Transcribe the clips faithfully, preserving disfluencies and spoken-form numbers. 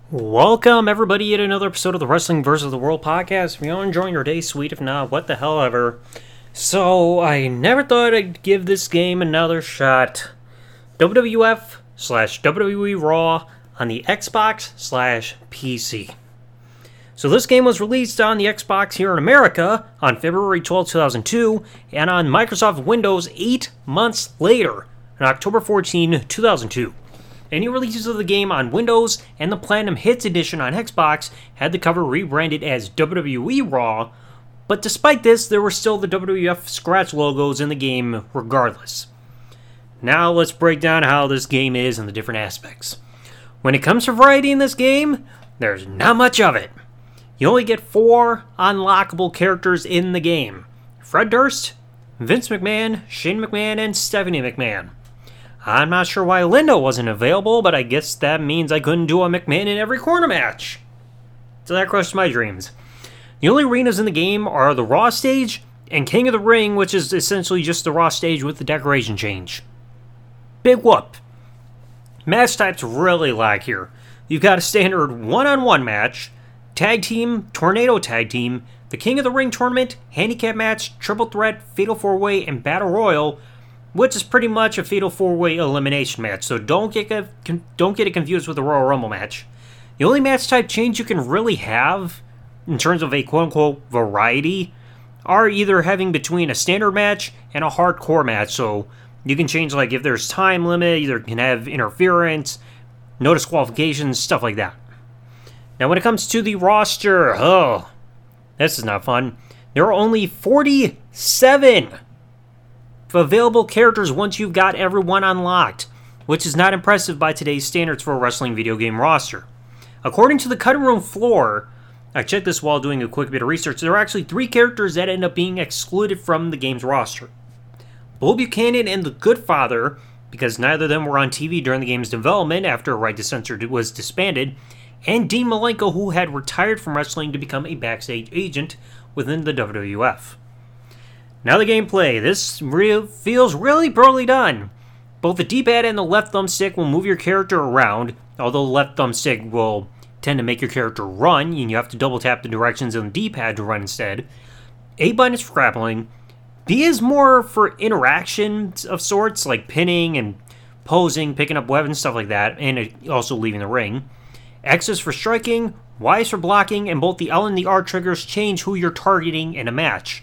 Welcome, everybody, to another episode of the Wrestling versus the World podcast. If you're enjoying your day, sweet. If not, what the hell ever. So, I never thought I'd give this game another shot. W W F slash W W E Raw on the Xbox slash P C. So this game was released on the Xbox here in America on February twelfth, two thousand two, and on Microsoft Windows eight months later, on October fourteenth, two thousand two. Any releases of the game on Windows and the Platinum Hits Edition on Xbox had the cover rebranded as W W E Raw, but despite this, there were still the W W F scratch logos in the game regardless. Now let's break down how this game is and the different aspects. When it comes to variety in this game, there's not much of it. You only get four unlockable characters in the game: Fred Durst, Vince McMahon, Shane McMahon, and Stephanie McMahon. I'm not sure why Linda wasn't available, but I guess that means I couldn't do a McMahon in every corner match. So that crushed my dreams. The only arenas in the game are the Raw stage and King of the Ring, which is essentially just the Raw stage with the decoration change. Big whoop. Match types really lack here. You've got a standard one-on-one match, tag team, tornado tag team, the King of the Ring tournament, handicap match, triple threat, fatal four-way, and battle royal, which is pretty much a fatal four-way elimination match, so don't get don't get it confused with the Royal Rumble match. The only match type change you can really have, in terms of a quote-unquote variety, are either having between a standard match and a hardcore match, so you can change, like, if there's time limit, either can have interference, no disqualifications, stuff like that. Now, when it comes to the roster, oh, this is not fun. There are only forty-seven available characters once you've got everyone unlocked, which is not impressive by today's standards for a wrestling video game roster. According to the cutting room floor, I checked this while doing a quick bit of research, there are actually three characters that end up being excluded from the game's roster. Bull Buchanan and the Good Father, because neither of them were on T V during the game's development after Right to Censor was disbanded, and Dean Malenko, who had retired from wrestling to become a backstage agent within the W W F. Now the gameplay. This re- feels really poorly done. Both the D-pad and the left thumbstick will move your character around, although the left thumbstick will tend to make your character run, and you have to double tap the directions on the D-pad to run instead. A button is for grappling. B is more for interaction of sorts, like pinning and posing, picking up weapons, stuff like that, and also leaving the ring. X is for striking, Y is for blocking, and both the L and the R triggers change who you're targeting in a match.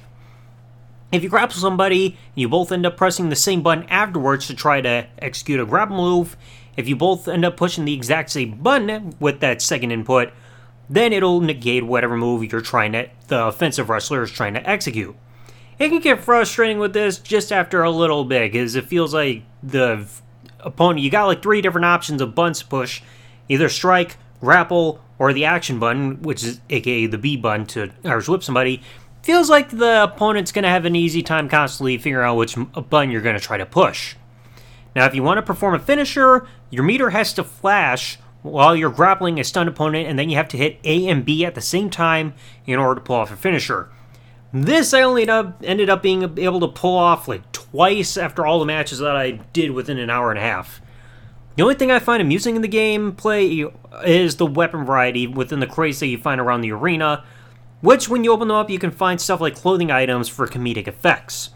If you grapple somebody, you both end up pressing the same button afterwards to try to execute a grapple move. If you both end up pushing the exact same button with that second input, then it'll negate whatever move you're trying to, the offensive wrestler is trying to execute. It can get frustrating with this just after a little bit, because it feels like the opponent, you got like three different options of buttons to push, either strike, grapple, or the action button, which is aka the B button to Irish whip somebody. Feels like the opponent's going to have an easy time constantly figuring out which button you're going to try to push. Now, if you want to perform a finisher, your meter has to flash while you're grappling a stunned opponent, and then you have to hit A and B at the same time in order to pull off a finisher. This I only ended up being able to pull off like twice after all the matches that I did within an hour and a half. The only thing I find amusing in the gameplay is the weapon variety within the crates that you find around the arena, which, when you open them up, you can find stuff like clothing items for comedic effects.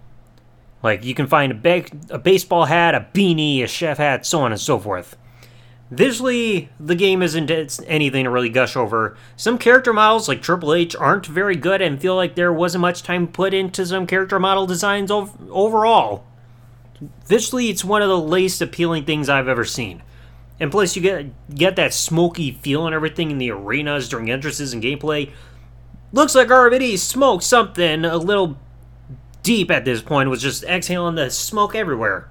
Like, you can find a, ba- a baseball hat, a beanie, a chef hat, so on and so forth. Visually, the game isn't anything to really gush over. Some character models, like Triple H, aren't very good and feel like there wasn't much time put into some character model designs ov- overall. Visually, it's one of the least appealing things I've ever seen. And plus, you get, get that smoky feel and everything in the arenas during entrances and gameplay. Looks like R V D smoked something a little deep at this point, was just exhaling the smoke everywhere.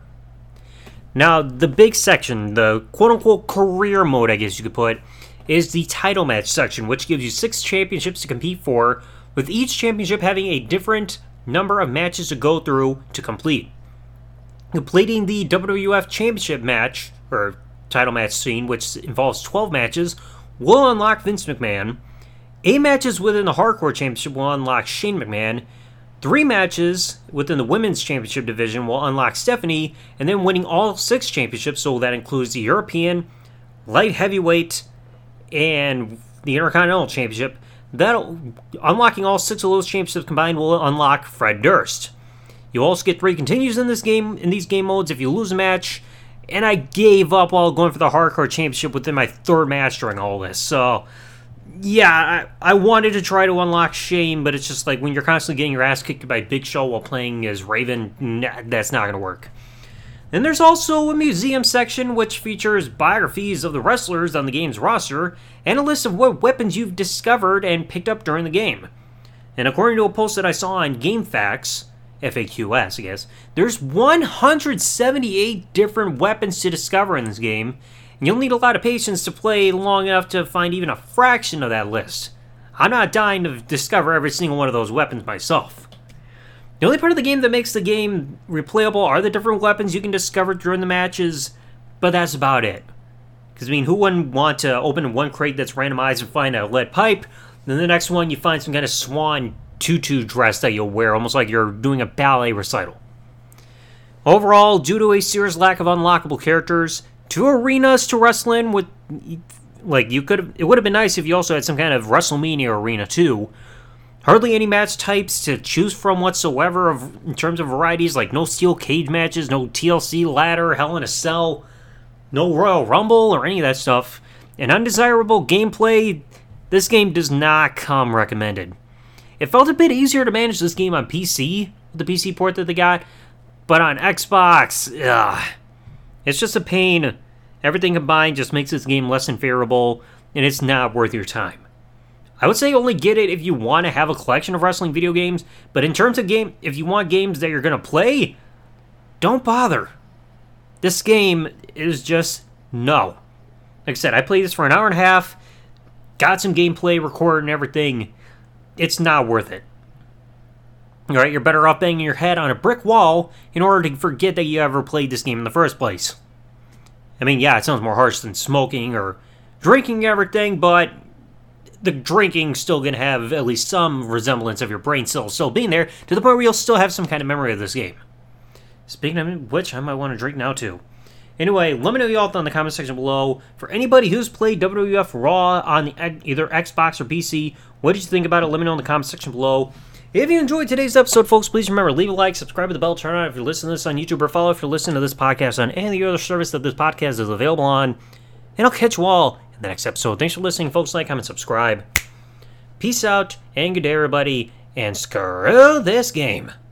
Now, the big section, the quote-unquote career mode, I guess you could put, is the title match section, which gives you six championships to compete for, with each championship having a different number of matches to go through to complete. Completing the W W F Championship match, or title match scene, which involves twelve matches, will unlock Vince McMahon. Eight matches within the Hardcore Championship will unlock Shane McMahon. Three matches within the Women's Championship division will unlock Stephanie, and then winning all six championships, so that includes the European, Light Heavyweight, and the Intercontinental Championship. That unlocking all six of those championships combined will unlock Fred Durst. You also get three continues in this game in these game modes if you lose a match. And I gave up while going for the Hardcore Championship within my third match during all this. So, yeah, I, I wanted to try to unlock Shane, but it's just like when you're constantly getting your ass kicked by Big Show while playing as Raven, nah, that's not going to work. Then there's also a museum section which features biographies of the wrestlers on the game's roster and a list of what weapons you've discovered and picked up during the game. And according to a post that I saw on GameFAQs, F A Q S, I guess, there's one hundred seventy-eight different weapons to discover in this game, and you'll need a lot of patience to play long enough to find even a fraction of that list. I'm not dying to discover every single one of those weapons myself. The only part of the game that makes the game replayable are the different weapons you can discover during the matches, but that's about it. Because, I mean, who wouldn't want to open one crate that's randomized and find a lead pipe, then the next one you find some kind of swan tutu dress that you'll wear, almost like you're doing a ballet recital. Overall, due to a serious lack of unlockable characters, two arenas to wrestle in with, like, you could, it would have been nice if you also had some kind of WrestleMania arena too. Hardly any match types to choose from whatsoever of, in terms of varieties, like no steel cage matches, no T L C ladder, Hell in a Cell, no Royal Rumble, or any of that stuff. And undesirable gameplay, this game does not come recommended. It felt a bit easier to manage this game on P C, with the P C port that they got, but on Xbox, ugh, it's just a pain. Everything combined just makes this game less than favorable, and it's not worth your time. I would say only get it if you want to have a collection of wrestling video games, but in terms of game, if you want games that you're going to play, don't bother. This game is just no. Like I said, I played this for an hour and a half, got some gameplay recorded and everything. It's not worth it. Alright, you're better off banging your head on a brick wall in order to forget that you ever played this game in the first place. I mean, yeah, it sounds more harsh than smoking or drinking everything, but the drinking's still going to have at least some resemblance of your brain cells still being there, to the point where you'll still have some kind of memory of this game. Speaking of which, I might want to drink now too. Anyway, let me know y'all in the comment section below. For anybody who's played W W F Raw on the, either Xbox or P C, what did you think about it? Let me know in the comment section below. If you enjoyed today's episode, folks, please remember, leave a like, subscribe with the bell, turn on if you're listening to this on YouTube, or follow if you're listening to this podcast on any other service that this podcast is available on. And I'll catch you all in the next episode. Thanks for listening, folks. Like, comment, subscribe. Peace out, and good day, everybody, and screw this game.